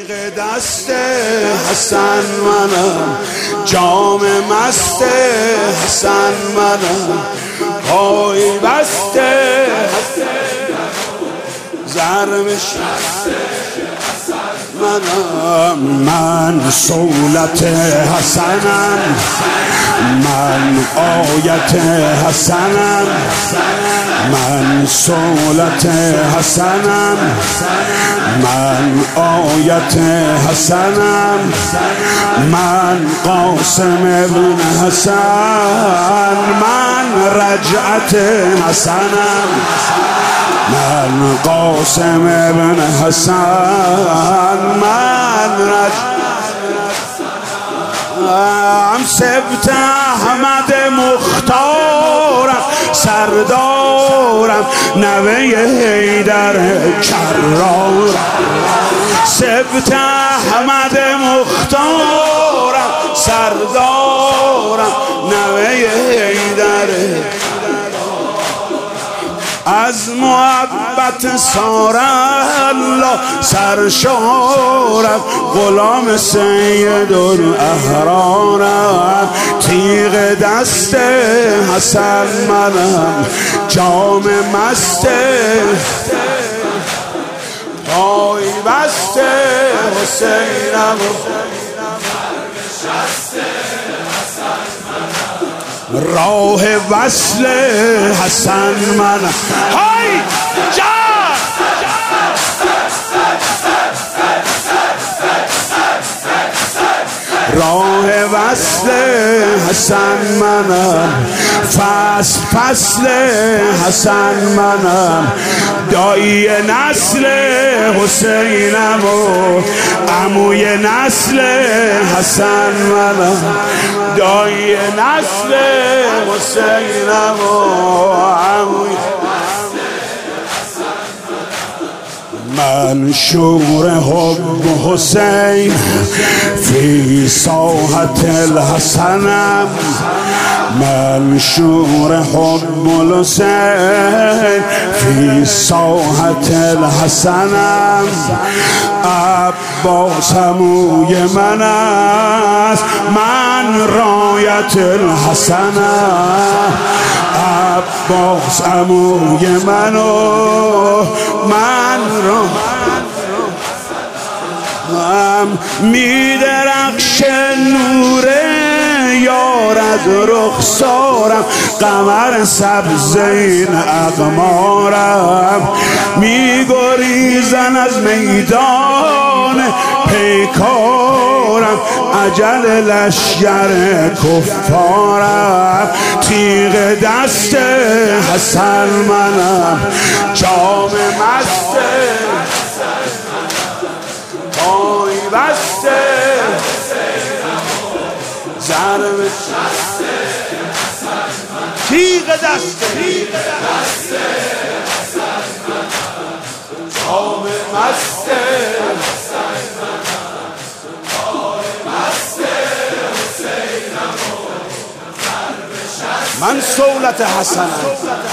تیغ دست حسن منم، جام مست حسن منم، پای بسته زرمش منم. من صولت حسنم، من آیت حسنم، من صولت حسنم، من آیت حسنم، من قاسم ابن حسن، من رجعت حسنم، من قاسم ابن حسن، من رجعت سبت احمد مختارم، سردارم نوه حیدر کرارم. سبت احمد مختارم، سردارم نوه حیدر. از محبت سار الله سرشارم، غلام سید الاحرارم. تیغ دست حسن منم، جام مست پای بست حسینم، راه وصل حسن من. های جان راه وصل حسن منم، فصل حسن منم، دایی نسل حسینم و عموی نسل حسن منم، دایی نسل حسینم و عموی. منشور حب حسین فی ساحت الحسنم، منشور حب الحسین فی ساحت الحسنم. عباس عموی من است، من رایت الحسنم، عباس عموی من و من را می درخش نور یار از رخسارم، قمر سبز این اقمارم. می گریزن از میدان پیکارم، اجل لشگر کفارم. تیغ دست حسن منم، جام مست پای بسته زرم تیغ دست جام مست من صولت حسنم،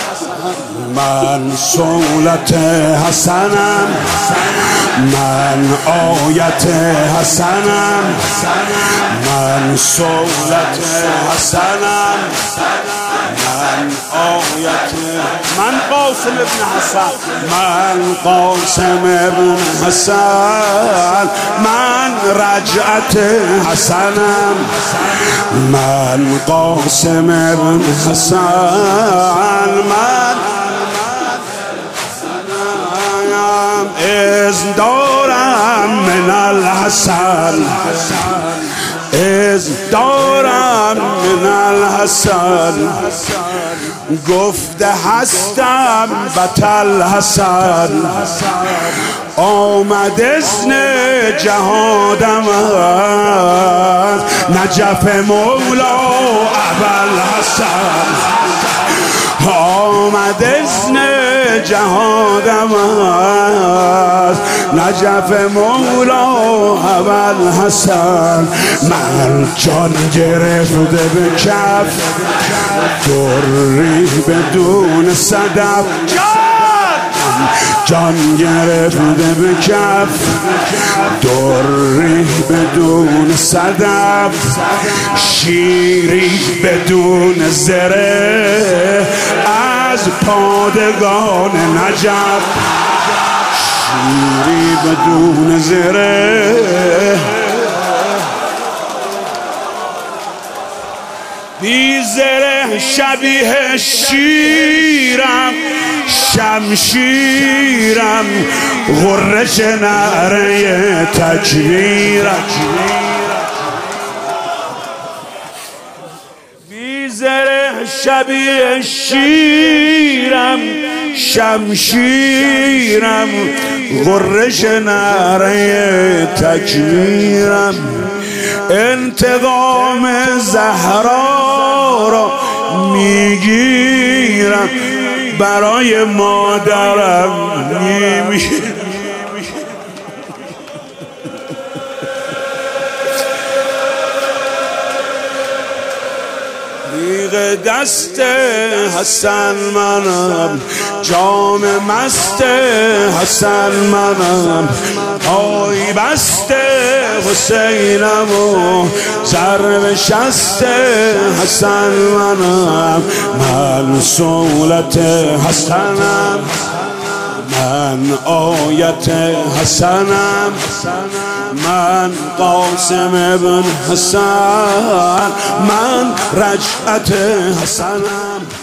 من صولت حسنم، من آیت حسنم، من صولت حسنم، من آیت. من قاسم ابن حسن، من قاسم ابن حسن، من رجعت حسنم، من قاسم ابن حسن، من اذن دارم من الحسن، اذن دارم من الحسن. گفته هستم بطل حسن، آمد اذن جهادم است، نجف مولا ابوالحسن. آمد اذن جهادم است، نجف مولا ابوالحسن. من جان گرفته به کف، دری بدون صدف. جان جان گرفته به کف، دری بدون صدف، شیری بدون زره از پادگان نجف، شیری بدون زره بی زره شبیه شیرم، شمشیرم غرش نعره تکبیرم، بی زره شبیه شیرم، شمشیرم غرش نعره تکبیرم، انتقام زهرا را میگیرم، برای مادرم میمیرم. ریغ دست حسن منم، جام مست حسن منم، پای بست حسینم و سر شست حسن منم، من صولت حسنم، من آیت حسنم، من قاسم ابن حسن، من رجعت حسنم.